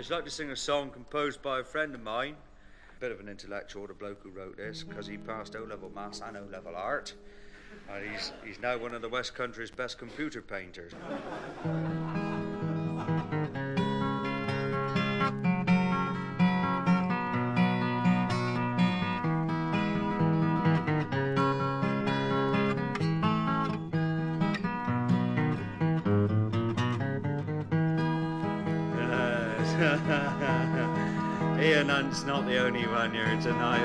I'd like to sing a song composed by a friend of mine. Bit of an intellectual, the bloke who wrote this, because he passed O-level maths and O-level art. And he's now one of the West Country's best computer painters. Ian Hunt's not the only one here tonight.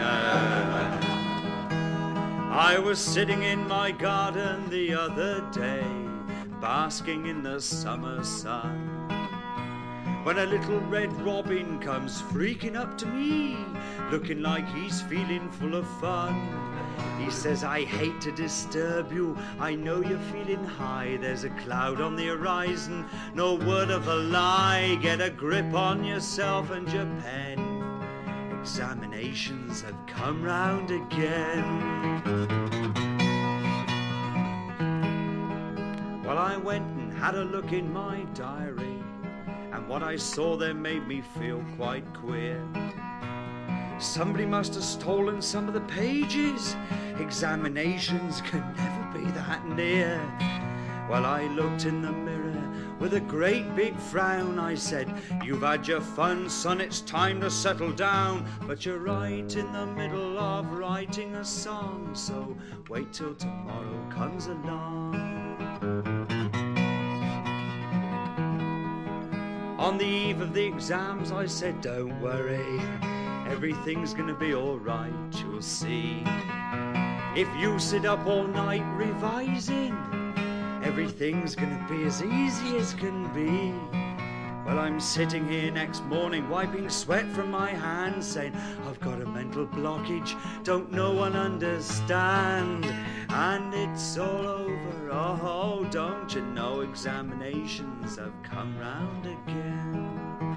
I was sitting in my garden the other day, basking in the summer sun, when a little red robin comes freaking up to me, looking like he's feeling full of fun. He says, I hate to disturb you, I know you're feeling high, there's a cloud on the horizon, no word of a lie, get a grip on yourself and your pen. Examinations have come round again. Well, I went and had a look in my diary, and what I saw there made me feel quite queer. Somebody must have stolen some of the pages. Examinations can never be that near. Well, I looked in the mirror with a great big frown. I said, you've had your fun, son, it's time to settle down. But you're right in the middle of writing a song, so wait till tomorrow comes along. On the eve of the exams, I said, don't worry, everything's gonna be alright, you'll see. If you sit up all night revising, everything's gonna be as easy as can be. Well, I'm sitting here next morning, wiping sweat from my hands, saying, I've got a mental blockage, don't no one understand. And it's all over, oh, don't you know, examinations have come round again.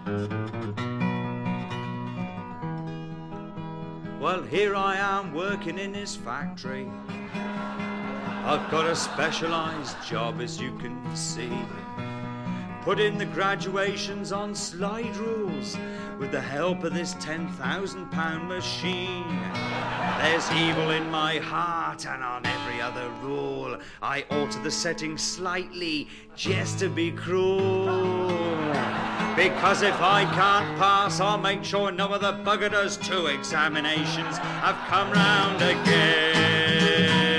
Well, here I am working in this factory. I've got a specialised job, as you can see. Put in the graduations on slide rules with the help of this £10,000 machine. There's evil in my heart, and on every other rule I alter the settings slightly just to be cruel. Because if I can't pass, I'll make sure no other bugger does too. Examinations have come round again.